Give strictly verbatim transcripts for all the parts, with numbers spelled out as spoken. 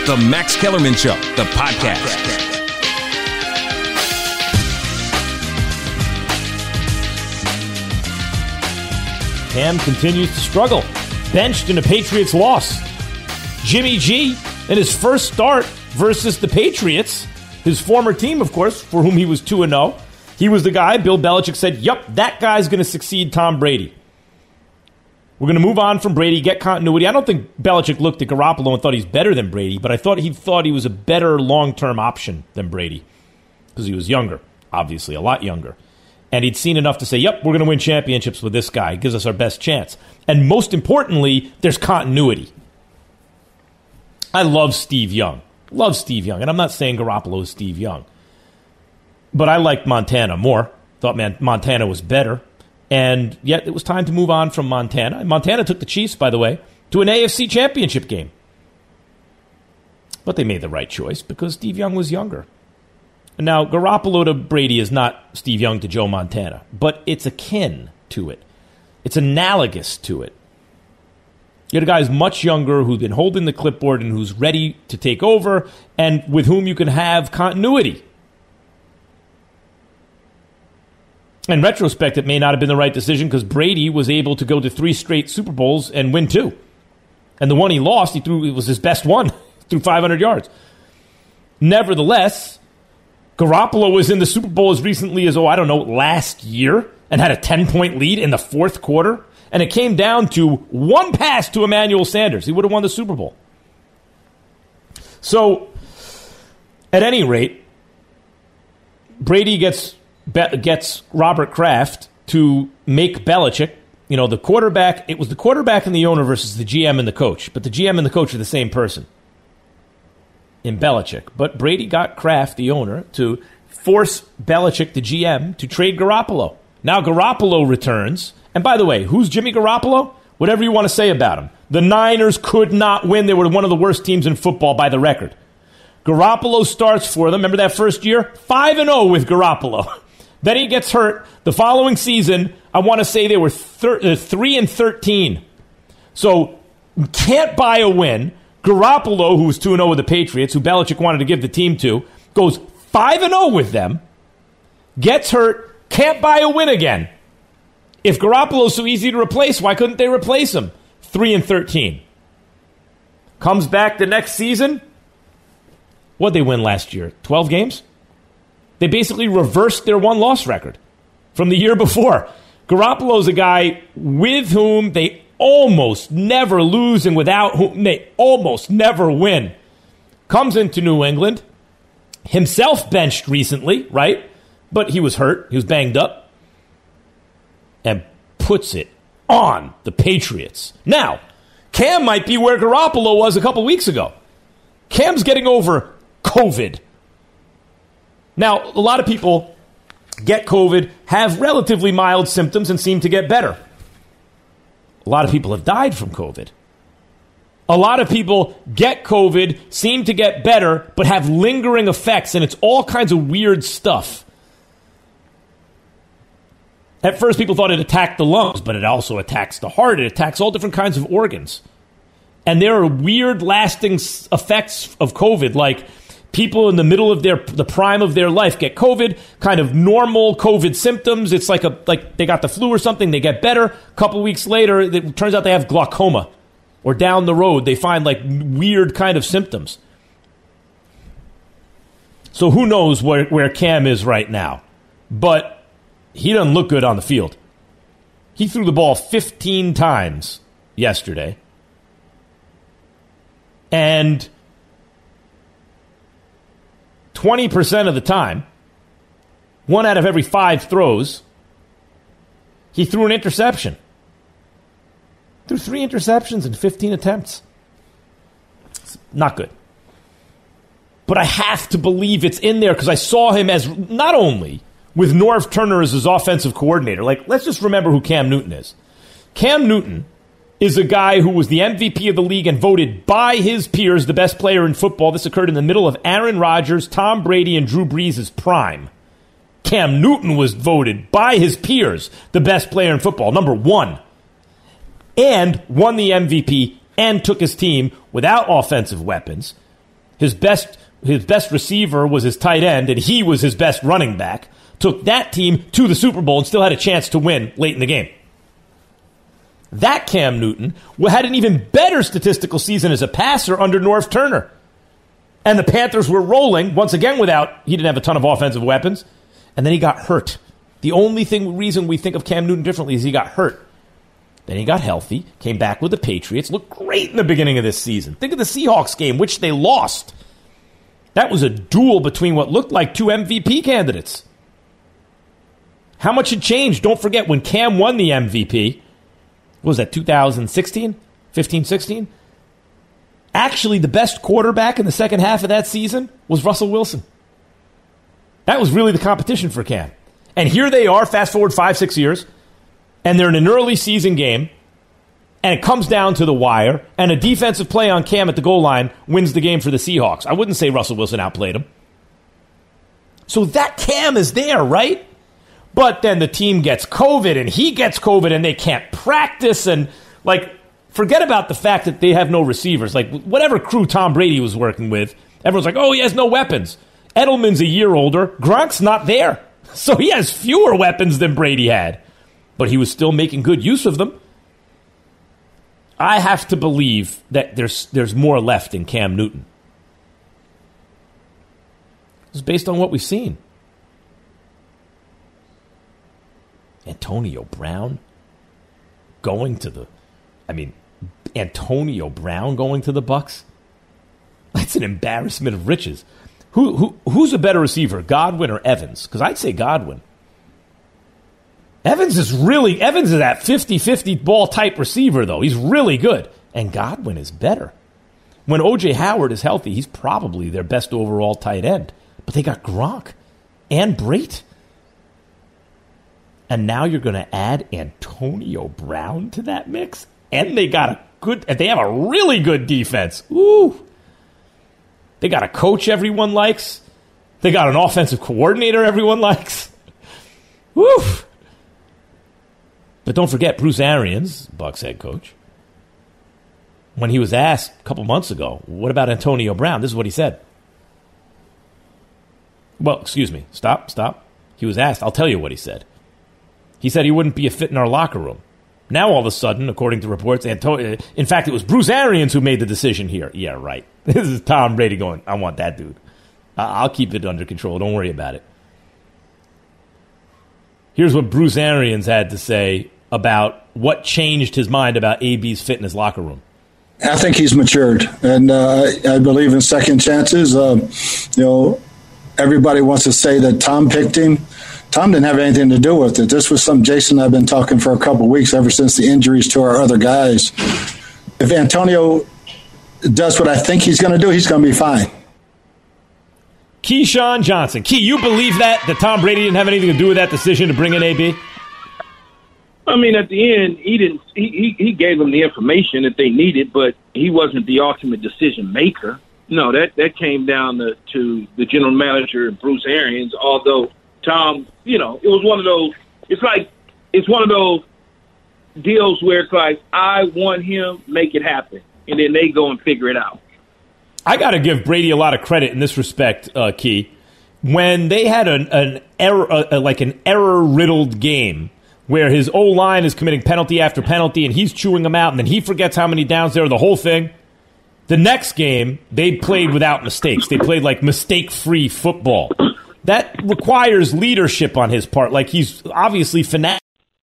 The Max Kellerman Show, the podcast. Cam continues to struggle. Benched in a Patriots loss. Jimmy G in his first start versus the Patriots, his former team, of course, for whom he was two and oh. He was the guy, Bill Belichick said, yup, that guy's going to succeed Tom Brady. We're going to move on from Brady, get continuity. I don't think Belichick looked at Garoppolo and thought he's better than Brady, but I thought he thought he was a better long-term option than Brady because he was younger, obviously, a lot younger. And he'd seen enough to say, yep, we're going to win championships with this guy. He gives us our best chance. And most importantly, there's continuity. I love Steve Young. Love Steve Young. And I'm not saying Garoppolo is Steve Young. But I liked Montana more. Thought man, Montana was better. And yet it was time to move on from Montana. And Montana took the Chiefs, by the way, to an A F C championship game. But they made the right choice because Steve Young was younger. Now, Garoppolo to Brady is not Steve Young to Joe Montana, but it's akin to it. It's analogous to it. You had a guy who's much younger, who's been holding the clipboard and who's ready to take over, and with whom you can have continuity. In retrospect, it may not have been the right decision because Brady was able to go to three straight Super Bowls and win two. And the one he lost, he threw, it was his best one, threw five hundred yards. Nevertheless, Garoppolo was in the Super Bowl as recently as, oh, I don't know, last year and had a ten-point lead in the fourth quarter. And it came down to one pass to Emmanuel Sanders. He would have won the Super Bowl. So, at any rate, Brady gets gets Robert Kraft to make Belichick, you know, the quarterback. It was the quarterback and the owner versus the G M and the coach. But the G M and the coach are the same person in Belichick. But Brady got Kraft, the owner, to force Belichick, the G M, to trade Garoppolo. Now Garoppolo returns. And by the way, who's Jimmy Garoppolo? Whatever you want to say about him. The Niners could not win. They were one of the worst teams in football by the record. Garoppolo starts for them. Remember that first year? five and oh with Garoppolo. Then he gets hurt. The following season, I want to say they were thir- uh, three and thirteen. So, can't buy a win. Garoppolo, who was two and oh with the Patriots, who Belichick wanted to give the team to, goes five and oh with them, gets hurt, can't buy a win again. If Garoppolo's so easy to replace, why couldn't they replace him? three and thirteen. Comes back the next season. What'd they win last year? twelve games? They basically reversed their one-loss record from the year before. Garoppolo's a guy with whom they almost never lose and without whom they almost never win. Comes into New England. Himself benched recently, right? But he was hurt. He was banged up. And puts it on the Patriots. Now, Cam might be where Garoppolo was a couple weeks ago. Cam's getting over COVID. Now, a lot of people get COVID, have relatively mild symptoms, and seem to get better. A lot of people have died from COVID. A lot of people get COVID, seem to get better, but have lingering effects, and it's all kinds of weird stuff. At first, people thought it attacked the lungs, but it also attacks the heart. It attacks all different kinds of organs. And there are weird, lasting effects of COVID, like people in the middle of their the prime of their life get COVID, kind of normal COVID symptoms. It's like a like they got the flu or something. They get better. A couple weeks later, it turns out they have glaucoma. Or down the road, they find like weird kind of symptoms. So who knows where, where Cam is right now. But he doesn't look good on the field. He threw the ball fifteen times yesterday. And twenty percent of the time, one out of every five throws, he threw an interception. Threw three interceptions in fifteen attempts. It's not good. But I have to believe it's in there because I saw him as not only with Norv Turner as his offensive coordinator. Like, let's just remember who Cam Newton is. Cam Newton is a guy who was the M V P of the league and voted by his peers the best player in football. This occurred in the middle of Aaron Rodgers, Tom Brady, and Drew Brees' prime. Cam Newton was voted by his peers the best player in football, number one, and won the M V P and took his team without offensive weapons His best his best receiver was his tight end, and he was his best running back. Took that team to the Super Bowl and still had a chance to win late in the game. That Cam Newton had an even better statistical season as a passer under Norv Turner. And the Panthers were rolling, once again without, he didn't have a ton of offensive weapons, and then he got hurt. The only thing reason we think of Cam Newton differently is he got hurt. Then he got healthy, came back with the Patriots, looked great in the beginning of this season. Think of the Seahawks game, which they lost. That was a duel between what looked like two M V P candidates. How much had changed? Don't forget, when Cam won the M V P, what was that, two thousand sixteen? fifteen, sixteen? Actually, the best quarterback in the second half of that season was Russell Wilson. That was really the competition for Cam. And here they are, fast forward five, six years, and they're in an early season game, and it comes down to the wire, and a defensive play on Cam at the goal line wins the game for the Seahawks. I wouldn't say Russell Wilson outplayed him. So that Cam is there, right? But then the team gets COVID, and he gets COVID, and they can't practice, and, like, forget about the fact that they have no receivers. Like, whatever crew Tom Brady was working with, everyone's like, oh, he has no weapons. Edelman's a year older. Gronk's not there. So he has fewer weapons than Brady had. But he was still making good use of them. I have to believe that there's there's more left in Cam Newton. It's based on what we've seen. Antonio Brown going to the... I mean, Antonio Brown going to the Bucs? That's an embarrassment of riches. Who who who's a better receiver, Godwin or Evans? Because I'd say Godwin. Evans is really, Evans is that fifty-fifty ball type receiver, though. He's really good. And Godwin is better. When O J Howard is healthy, he's probably their best overall tight end. But they got Gronk and Brate. And now you're going to add Antonio Brown to that mix? And they got a good, they have a really good defense. Ooh. They got a coach everyone likes. They got an offensive coordinator everyone likes. Woo. But don't forget, Bruce Arians, Bucs head coach, when he was asked a couple months ago, what about Antonio Brown? This is what he said. Well, excuse me. Stop, stop. He was asked. I'll tell you what he said. He said he wouldn't be a fit in our locker room. Now, all of a sudden, according to reports, Antonio, in fact, it was Bruce Arians who made the decision here. Yeah, right. This is Tom Brady going, I want that dude. I'll keep it under control. Don't worry about it. Here's what Bruce Arians had to say about what changed his mind about A B's fit in his locker room. I think he's matured, and uh, I believe in second chances. Uh, you know, everybody wants to say that Tom picked him. Tom didn't have anything to do with it. This was some Jason and I've been talking for a couple of weeks ever since the injuries to our other guys. If Antonio does what I think he's going to do, he's going to be fine. Keyshawn Johnson. Key, you believe that, that Tom Brady didn't have anything to do with that decision to bring in A B? I mean, at the end, he didn't. He, he, he gave them the information that they needed, but he wasn't the ultimate decision maker. No, that, that came down to, to the general manager, Bruce Arians, although Tom, you know, it was one of those, it's like, it's one of those deals where it's like, I want him, make it happen. And then they go and figure it out. I got to give Brady a lot of credit in this respect, uh, Key. When they had an, an error, uh, like an error-riddled game where his O-line is committing penalty after penalty and he's chewing them out and then he forgets how many downs there are, the whole thing. The next game, they played without mistakes. They played like mistake-free football. That requires leadership on his part. Like, he's obviously fanatic.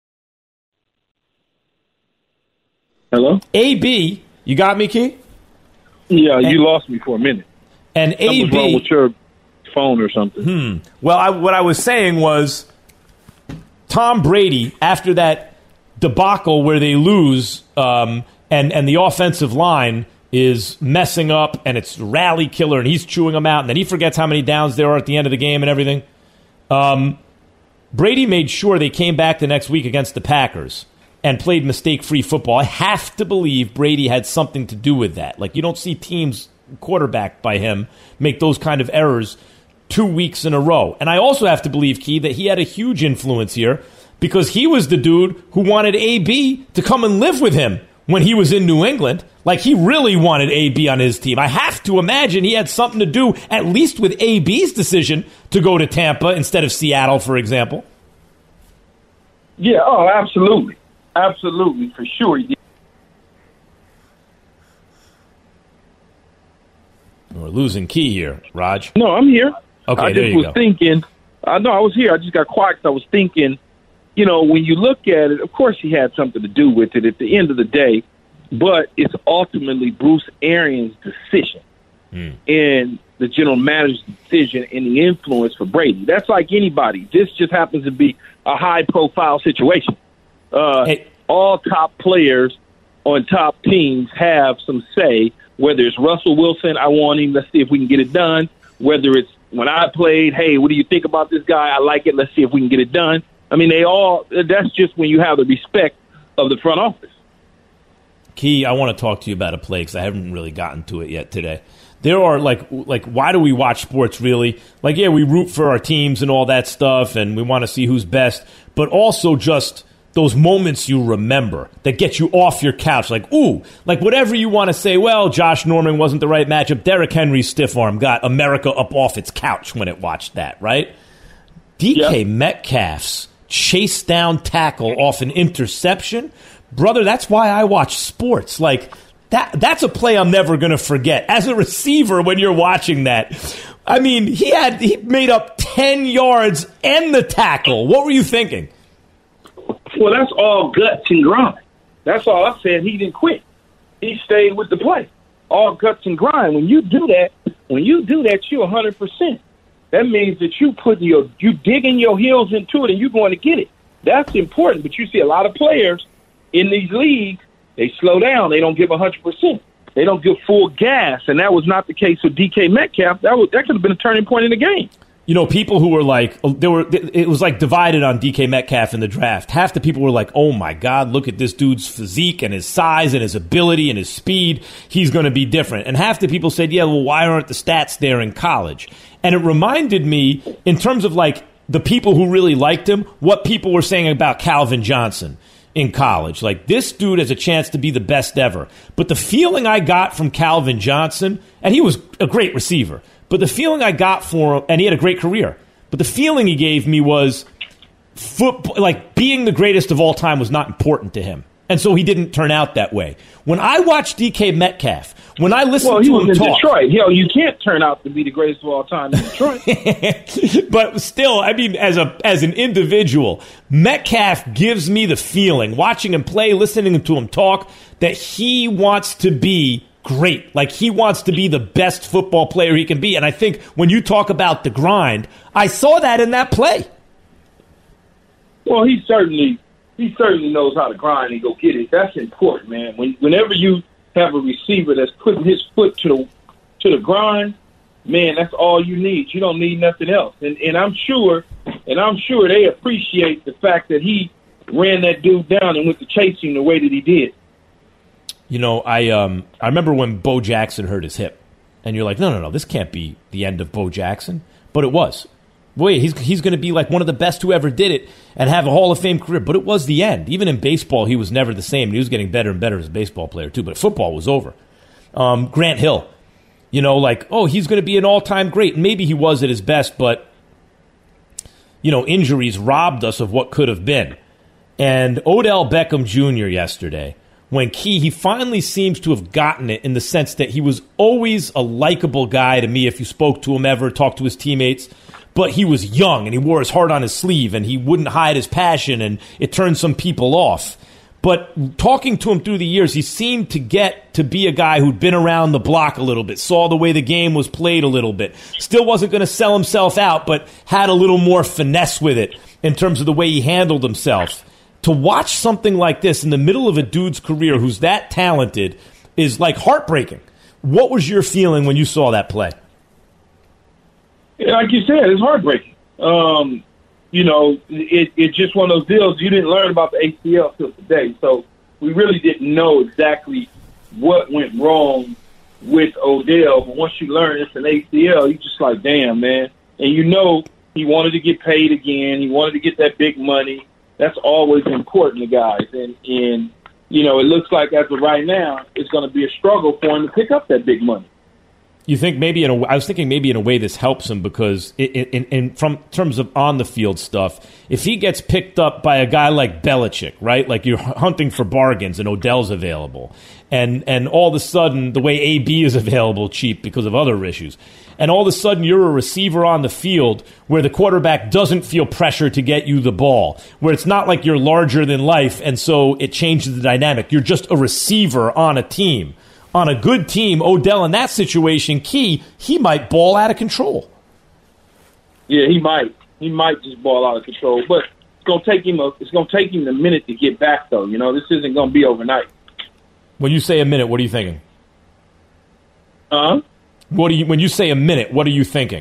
Hello? A B, you got me, Key? Yeah, and, you lost me for a minute. And A B, something's wrong with your phone or something. Hmm. Well, I, what I was saying was Tom Brady, after that debacle where they lose um, and, and the offensive line is messing up, and it's rally killer, and he's chewing them out, and then he forgets how many downs there are at the end of the game and everything. Um, Brady made sure they came back the next week against the Packers and played mistake-free football. I have to believe Brady had something to do with that. Like, you don't see teams quarterbacked by him make those kind of errors two weeks in a row. And I also have to believe, Key, that he had a huge influence here because he was the dude who wanted A B to come and live with him when he was in New England. Like, he really wanted A B on his team. I have to imagine he had something to do, at least with A B's decision to go to Tampa instead of Seattle, for example. Yeah, oh, absolutely. Absolutely, for sure he did. We're losing Key here, Raj. No, I'm here. Okay, I there just you was go. thinking, I know I was here. I just got quiet because I was thinking, you know, when you look at it, of course he had something to do with it at the end of the day, but it's ultimately Bruce Arians' decision mm. and the general manager's decision and the influence for Brady. That's like anybody. This just happens to be a high-profile situation. Uh, hey. All top players on top teams have some say, whether it's Russell Wilson, I want him, let's see if we can get it done. Whether it's when I played, hey, what do you think about this guy? I like it, let's see if we can get it done. I mean, they all, that's just when you have the respect of the front office. Key, I want to talk to you about a play because I haven't really gotten to it yet today. There are, like, like, why do we watch sports, really? Like, yeah, we root for our teams and all that stuff, and we want to see who's best, but also just those moments you remember that get you off your couch. Like, ooh, like whatever you want to say, well, Josh Norman wasn't the right matchup. Derrick Henry's stiff arm got America up off its couch when it watched that, right? D K yeah. Metcalf's chase down tackle off an interception, brother, that's why I watch sports. Like, that that's a play I'm never going to forget. As a receiver, when you're watching that, I mean, he had he made up ten yards and the tackle. What were you thinking? Well, that's all guts and grind. That's all I said. He didn't quit. He stayed with the play. All guts and grind. When you do that, when you do that, you're one hundred percent. That means that you put your you digging your heels into it and you're going to get it. That's important. But you see a lot of players in these leagues, they slow down. They don't give one hundred percent. They don't give full gas, and that was not the case with D K Metcalf. That was that could have been a turning point in the game. You know, people who were like, there were, it was like divided on D K Metcalf in the draft. Half the people were like, oh my God, look at this dude's physique and his size and his ability and his speed. He's going to be different. And half the people said, yeah, well, why aren't the stats there in college? And it reminded me, in terms of like the people who really liked him, what people were saying about Calvin Johnson in college. Like, this dude has a chance to be the best ever. But the feeling I got from Calvin Johnson, and he was a great receiver, but the feeling I got for him, and he had a great career, but the feeling he gave me was football, like being the greatest of all time was not important to him. And so he didn't turn out that way. When I watch D K Metcalf, when I listen well, to he him was in talk, Detroit. Yo, you can't turn out to be the greatest of all time in Detroit. But still, I mean, as a as an individual, Metcalf gives me the feeling, watching him play, listening to him talk, that he wants to be great. Like, he wants to be the best football player he can be. And I think when you talk about the grind, I saw that in that play. Well, he certainly he certainly knows how to grind and go get it. That's important, man. When, whenever you have a receiver that's putting his foot to the to the grind, man, that's all you need. You don't need nothing else. And and I'm sure, and I'm sure they appreciate the fact that he ran that dude down and went to chasing the way that he did. You know, I um I remember when Bo Jackson hurt his hip, and you're like, no, no, no, this can't be the end of Bo Jackson, but it was. Wait, he's he's going to be like one of the best who ever did it and have a Hall of Fame career, but it was the end. Even in baseball, he was never the same. He was getting better and better as a baseball player too, but football was over. Um, Grant Hill, you know, like, oh, he's going to be an all-time great, and maybe he was at his best, but you know, injuries robbed us of what could have been. And Odell Beckham Junior yesterday, when Key, he finally seems to have gotten it in the sense that he was always a likable guy to me if you spoke to him ever, talked to his teammates. But he was young, and he wore his heart on his sleeve, and he wouldn't hide his passion, and it turned some people off. But talking to him through the years, he seemed to get to be a guy who'd been around the block a little bit, saw the way the game was played a little bit, still wasn't going to sell himself out, but had a little more finesse with it in terms of the way he handled himself. To watch something like this in the middle of a dude's career who's that talented is like heartbreaking. What was your feeling when you saw that play? Like you said, it's heartbreaking. Um, you know, it, it's just one of those deals. You didn't learn about the A C L till today, so we really didn't know exactly what went wrong with Odell. But once you learn it's an A C L, you're just like, damn, man. And you know he wanted to get paid again. He wanted to get that big money. That's always important to guys. And, and you know, it looks like as of right now, it's going to be a struggle for him to pick up that big money. You think maybe in a, I was thinking maybe in a way this helps him because in, in, in from terms of on the field stuff, if he gets picked up by a guy like Belichick, right, like you're hunting for bargains and Odell's available, and and all of a sudden the way A B is available cheap because of other issues, and all of a sudden you're a receiver on the field where the quarterback doesn't feel pressure to get you the ball, where it's not like you're larger than life, and so it changes the dynamic. You're just a receiver on a team. On a good team, Odell in that situation, key, he might ball out of control. Yeah, he might. He might just ball out of control. But it's gonna take him a it's gonna take him a minute to get back though. You know, this isn't gonna be overnight. When you say a minute, what are you thinking? Huh? What do you when you say a minute, what are you thinking?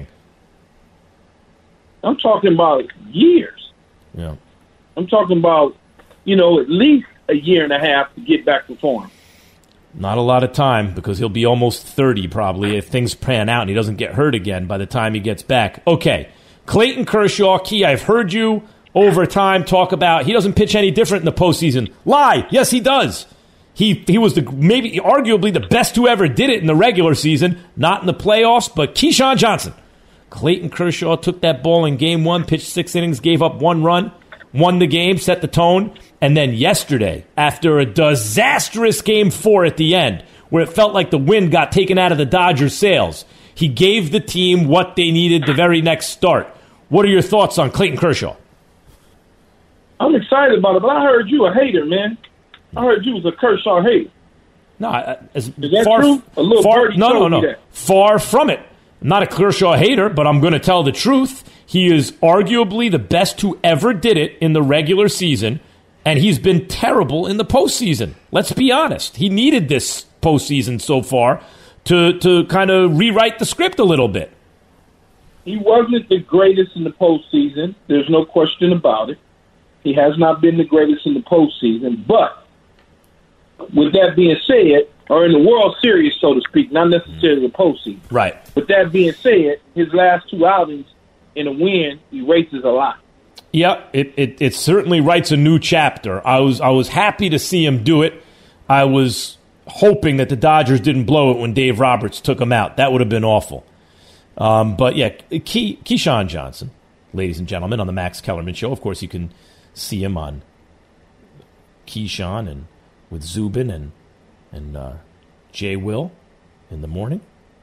I'm talking about years. Yeah. I'm talking about, you know, at least a year and a half to get back to form. Not a lot of time because he'll be almost thirty probably if things pan out and he doesn't get hurt again by the time he gets back. Okay, Clayton Kershaw, Key, I've heard you over time talk about he doesn't pitch any different in the postseason. Lie. Yes, he does. He he was the maybe arguably the best who ever did it in the regular season, not in the playoffs, but Keyshawn Johnson. Clayton Kershaw took that ball in game one, pitched six innings, gave up one run, won the game, set the tone. And then yesterday, after a disastrous game four at the end, where it felt like the wind got taken out of the Dodgers' sails, he gave the team what they needed the very next start. What are your thoughts on Clayton Kershaw? I'm excited about it, but I heard you a hater, man. I heard you was a Kershaw hater. No, as Is that far, true? A little far, birdie no, no, told no. me that. Far from it. I'm not a Kershaw hater, but I'm going to tell the truth. He is arguably the best who ever did it in the regular season. And he's been terrible in the postseason. Let's be honest. He needed this postseason so far to to kind of rewrite the script a little bit. He wasn't the greatest in the postseason. There's no question about it. He has not been the greatest in the postseason. But with that being said, or in the World Series, so to speak, not necessarily the postseason. Right. With that being said, his last two outings in a win erases a lot. Yeah, it, it, it certainly writes a new chapter. I was I was happy to see him do it. I was hoping that the Dodgers didn't blow it when Dave Roberts took him out. That would have been awful. Um, but yeah, Key, Keyshawn Johnson, ladies and gentlemen, on the Max Kellerman Show. Of course, you can see him on Keyshawn and with Zubin and and uh, Jay Will in the morning.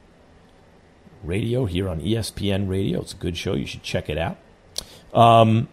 Radio here on E S P N Radio. It's a good show. You should check it out. Um,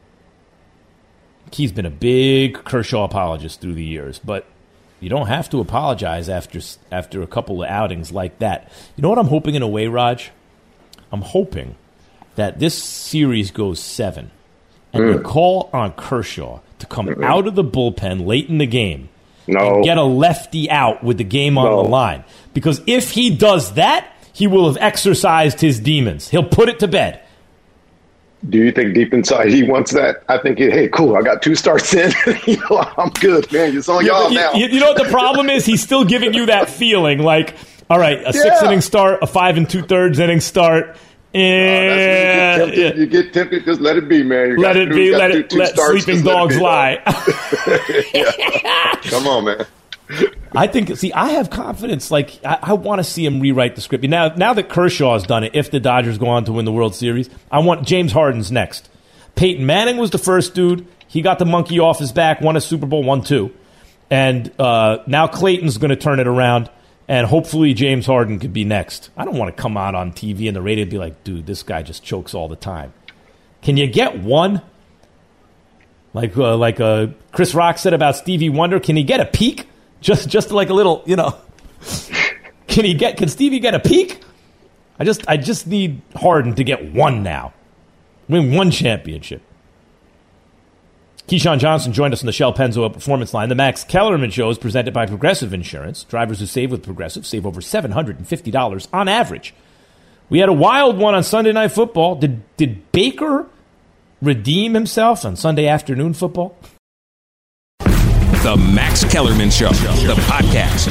Key's been a big Kershaw apologist through the years, but you don't have to apologize after after a couple of outings like that. You know what I'm hoping in a way, Raj? I'm hoping that this series goes seven, and mm. they call on Kershaw to come mm-hmm. out of the bullpen late in the game no. and get a lefty out with the game on no. the line. Because if he does that, he will have exercised his demons. He'll put it to bed. Do you think deep inside he wants that? I think, hey, cool, I got two starts in. you know, I'm good, man. It's on yeah, y'all you, now. You, you know what the problem is? He's still giving you that feeling like, all right, a six-inning start, a five and two-thirds inning start. And, oh, you, get you get tempted, just let it be, man. You let it two, be, let it, let starts, sleeping dogs lie. Come on, man. I think, see, I have confidence. Like, I, I want to see him rewrite the script. Now, now that Kershaw's done it, if the Dodgers go on to win the World Series, I want James Harden's next. Peyton Manning was the first dude. He got the monkey off his back, won a Super Bowl, won two. And uh, now Clayton's going to turn it around, and hopefully James Harden could be next. I don't want to come out on T V and the radio and be like, dude, this guy just chokes all the time. Can you get one? Like uh, like uh, Chris Rock said about Stevie Wonder, can he get a peek? Just just like a little, you know. Can he get? Can Stevie get a peek? I just I just need Harden to get one now, win one championship. Keyshawn Johnson joined us on the Shell Pennzoil Performance Line. The Max Kellerman Show is presented by Progressive Insurance. Drivers who save with Progressive save over seven hundred fifty dollars on average. We had a wild one on Sunday Night Football. Did did Baker redeem himself on Sunday afternoon football? The Max Kellerman Show, the podcast.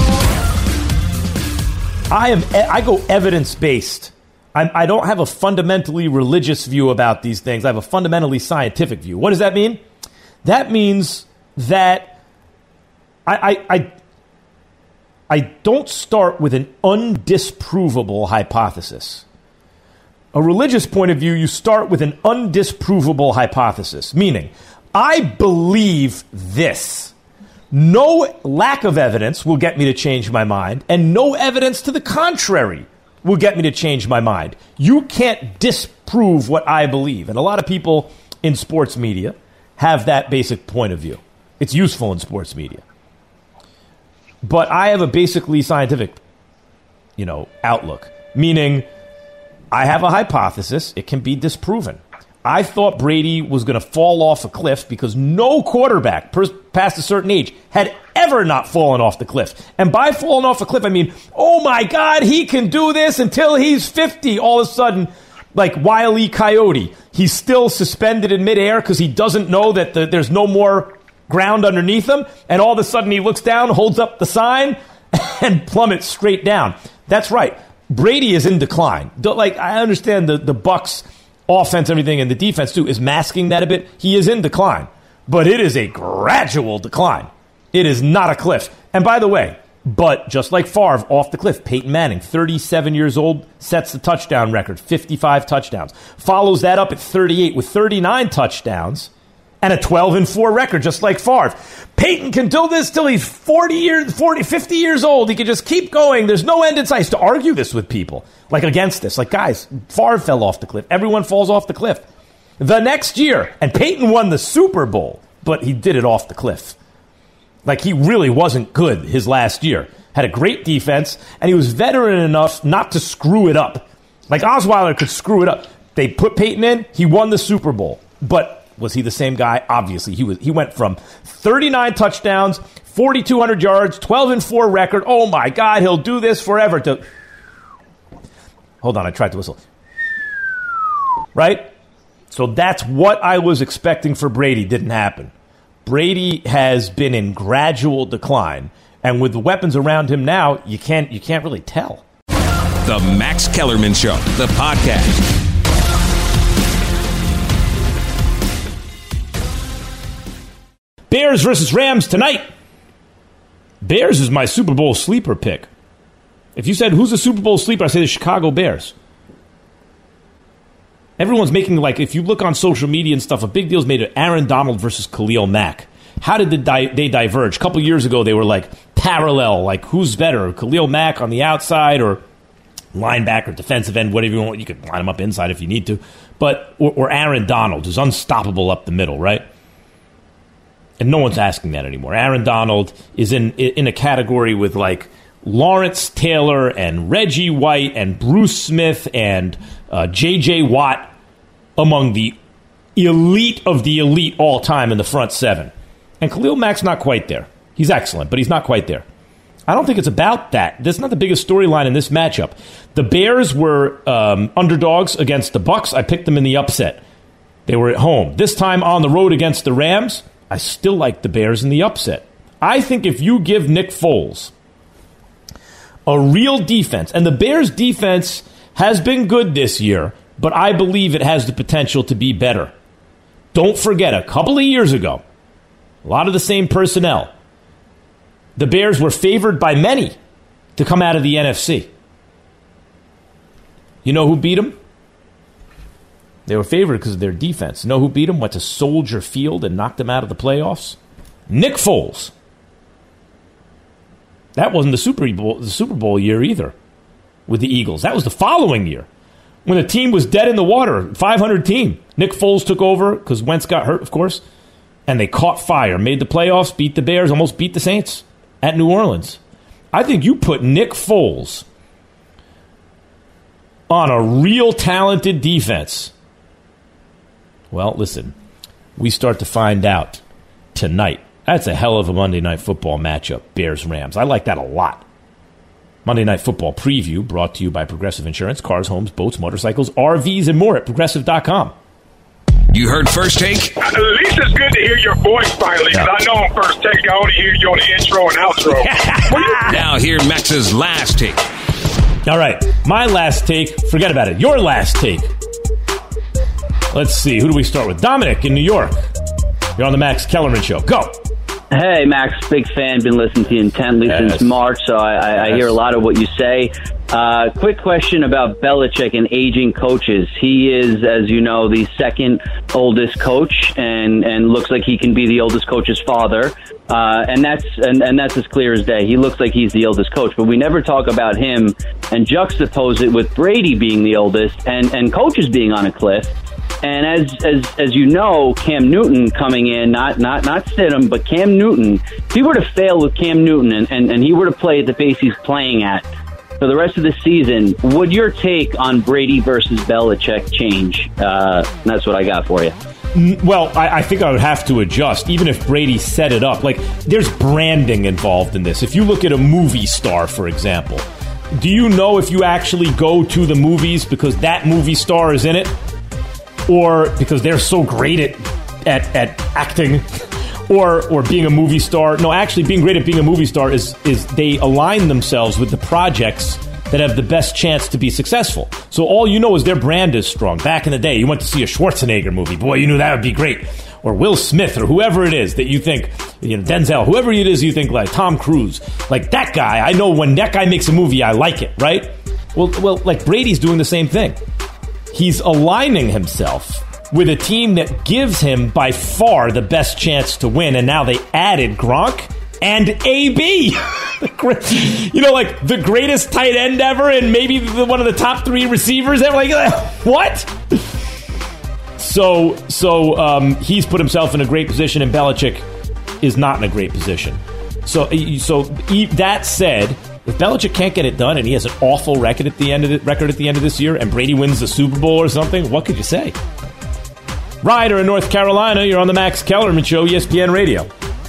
I am. I go evidence-based. I'm, I don't have a fundamentally religious view about these things. I have a fundamentally scientific view. What does that mean? That means that I, I, I, I don't start with an undisprovable hypothesis. A religious point of view, you start with an undisprovable hypothesis, meaning, I believe this. No lack of evidence will get me to change my mind, and no evidence to the contrary will get me to change my mind. You can't disprove what I believe. And a lot of people in sports media have that basic point of view. It's useful in sports media. But I have a basically scientific, you know, outlook, meaning I have a hypothesis. It can be disproven. I thought Brady was going to fall off a cliff because no quarterback pers- past a certain age had ever not fallen off the cliff. And by falling off a cliff, I mean, oh my God, he can do this until he's fifty. All of a sudden, like Wile E. Coyote, he's still suspended in midair because he doesn't know that the, there's no more ground underneath him. And all of a sudden he looks down, holds up the sign, and plummets straight down. That's right. Brady is in decline. Like, I understand the, the Bucs offense, everything, and the defense, too, is masking that a bit. He is in decline. But it is a gradual decline. It is not a cliff. And by the way, but just like Favre, off the cliff, Peyton Manning, thirty-seven years old, sets the touchdown record, fifty-five touchdowns. Follows that up at thirty-eight with thirty-nine touchdowns and a twelve and four record, just like Favre. Peyton can do this till he's forty years, forty, fifty years old. He can just keep going. There's no end in sight. To argue this with people, like against this, like, guys, Favre fell off the cliff. Everyone falls off the cliff. The next year, and Peyton won the Super Bowl, but he did it off the cliff. Like, he really wasn't good his last year. Had a great defense, and he was veteran enough not to screw it up. Like, Osweiler could screw it up. They put Peyton in, he won the Super Bowl. But was he the same guy? Obviously, he was. He went from thirty-nine touchdowns, forty-two hundred yards, twelve and four record. Oh, my God, he'll do this forever. To Hold on, I tried to whistle. Right? So that's what I was expecting for Brady. Didn't happen. Brady has been in gradual decline, and with the weapons around him now, you can't you can't really tell. The Max Kellerman Show, the podcast. Bears versus Rams tonight. Bears is my Super Bowl sleeper pick. If you said, who's the Super Bowl sleeper, I say the Chicago Bears. Everyone's making, like, if you look on social media and stuff, a big deal's made of Aaron Donald versus Khalil Mack. How did they, di- they diverge? A couple years ago, they were, like, parallel. Like, who's better, Khalil Mack on the outside or linebacker, defensive end, whatever you want. You could line him up inside if you need to. But Or, or Aaron Donald, who's unstoppable up the middle, right? And no one's asking that anymore. Aaron Donald is in in a category with, like, Lawrence Taylor and Reggie White and Bruce Smith and uh, J J Watt among the elite of the elite all time in the front seven. And Khalil Mack's not quite there. He's excellent, but he's not quite there. I don't think it's about that. That's not the biggest storyline in this matchup. The Bears were um, underdogs against the Bucs. I picked them in the upset. They were at home. This time on the road against the Rams, I still like the Bears in the upset. I think if you give Nick Foles a real defense, and the Bears' defense has been good this year, but I believe it has the potential to be better. Don't forget, a couple of years ago, a lot of the same personnel, the Bears were favored by many to come out of the N F C. You know who beat them? They were favored because of their defense. You know who beat them? Went to Soldier Field and knocked them out of the playoffs? Nick Foles. That wasn't the Super Bowl, the Super Bowl year either with the Eagles. That was the following year when the team was dead in the water, five hundred team. Nick Foles took over because Wentz got hurt, of course, and they caught fire, made the playoffs, beat the Bears, almost beat the Saints at New Orleans. I think you put Nick Foles on a real talented defense. Well, listen, we start to find out tonight. That's a hell of a Monday Night Football matchup, Bears-Rams. I like that a lot. Monday Night Football preview brought to you by Progressive Insurance. Cars, homes, boats, motorcycles, R Vs, and more at Progressive dot com. You heard First Take? At least it's good to hear your voice finally, because I know on First Take I only hear you on the intro and outro. Now hear Max's last take. All right, my last take. Forget about it. Your last take. Let's see. Who do we start with? Dominic in New York. You're on the Max Kellerman Show. Go. Hey, Max, big fan. Been listening to you intently yes. since March, so I, I, yes. I hear a lot of what you say. Uh, quick question about Belichick and aging coaches. He is, as you know, the second oldest coach, and, and looks like he can be the oldest coach's father. Uh, and that's and, and that's as clear as day. He looks like he's the oldest coach, but we never talk about him and juxtapose it with Brady being the oldest and, and coaches being on a cliff. And as as as you know, Cam Newton coming in, not not not Stidham, but Cam Newton. If he were to fail with Cam Newton and, and, and he were to play at the pace he's playing at for the rest of the season, would your take on Brady versus Belichick change? Uh, that's what I got for you. Well, I, I think I would have to adjust, even if Brady set it up. Like, there's branding involved in this. If you look at a movie star, for example, do you know if you actually go to the movies because that movie star is in it? Or because they're so great at, at, at acting, or or being a movie star. No, actually, being great at being a movie star is is they align themselves with the projects that have the best chance to be successful. So all you know is their brand is strong. Back in the day, you went to see a Schwarzenegger movie. Boy, you knew that would be great. Or Will Smith, or whoever it is that you think, you know, Denzel, whoever it is you think, like Tom Cruise. Like, that guy, I know when that guy makes a movie, I like it, right? Well, well, like Brady's doing the same thing. He's aligning himself with a team that gives him by far the best chance to win. And now they added Gronk and A B. You know, like the greatest tight end ever and maybe the, one of the top three receivers ever. Like, what? So, so um, he's put himself in a great position, and Belichick is not in a great position. So, so that said, if Belichick can't get it done and he has an awful record at the end of the record at the end of this year, and Brady wins the Super Bowl or something, what could you say? Ryder in North Carolina, you're on the Max Kellerman Show, E S P N Radio.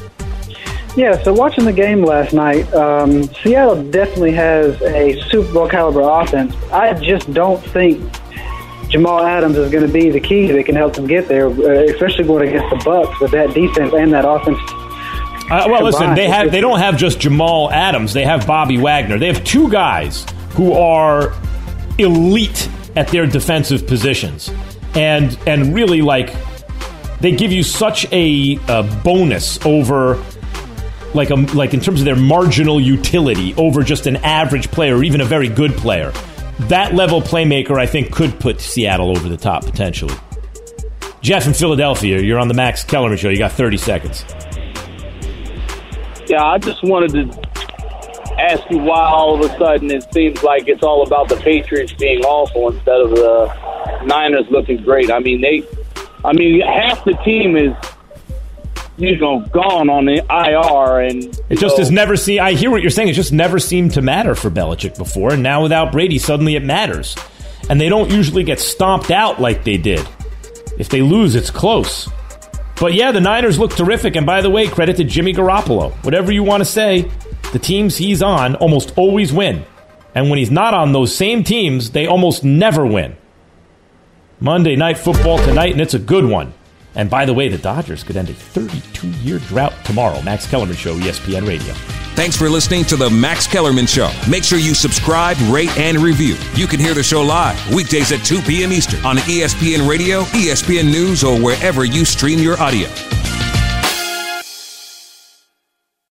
Yeah, so watching the game last night, um, Seattle definitely has a Super Bowl caliber offense. I just don't think Jamal Adams is going to be the key that can help them get there, especially going against the Bucs with that defense and that offense. Uh, well, listen, they have they don't have just Jamal Adams. They have Bobby Wagner. They have two guys who are elite at their defensive positions. And and really, like, they give you such a, a bonus over, like, a, like in terms of their marginal utility over just an average player or even a very good player. That level playmaker, I think, could put Seattle over the top, potentially. Jeff in Philadelphia, you're on the Max Kellerman Show. You got thirty seconds. Yeah, I just wanted to ask you why all of a sudden it seems like it's all about the Patriots being awful instead of the Niners looking great. I mean, they, I mean, half the team is, you know, gone on the I R, and it just know, has never seen. I hear what you're saying. It just never seemed to matter for Belichick before, and now without Brady, suddenly it matters. And they don't usually get stomped out like they did. If they lose, it's close. But yeah, the Niners look terrific. And by the way, credit to Jimmy Garoppolo. Whatever you want to say, the teams he's on almost always win. And when he's not on those same teams, they almost never win. Monday Night Football tonight, and it's a good one. And by the way, the Dodgers could end a thirty-two-year drought tomorrow. Max Kellerman Show, E S P N Radio. Thanks for listening to the Max Kellerman Show. Make sure you subscribe, rate, and review. You can hear the show live weekdays at two p.m. Eastern on E S P N Radio, E S P N News, or wherever you stream your audio.